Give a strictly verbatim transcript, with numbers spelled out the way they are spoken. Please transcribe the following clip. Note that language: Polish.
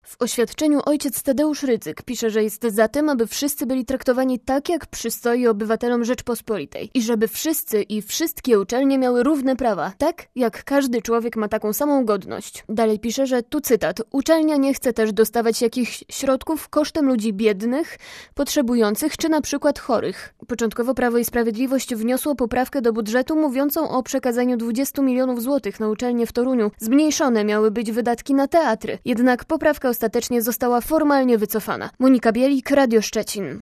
W oświadczeniu ojciec Tadeusz Rydzyk pisze, że jest za tym, aby wszyscy byli traktowani tak, jak przystoi obywatelom Rzeczpospolitej i żeby wszyscy i wszystkie uczelnie miały równe prawa, tak jak każdy człowiek ma taką samą godność. Dalej pisze, że tu cytat: uczelnia nie chce też dostawać jakichś środków kosztem ludzi biednych, potrzebujących czy na przykład chorych. Początkowo Prawo i Sprawiedliwość wniosło poprawkę do budżetu mówiącą o przekazaniu dwudziestu milionów złotych na uczelnię w Toruniu. Zmniejszone miały być wydatki na teatry, jednak poprawka ostatecznie została formalnie wycofana. Monika Bielik, Radio Szczecin.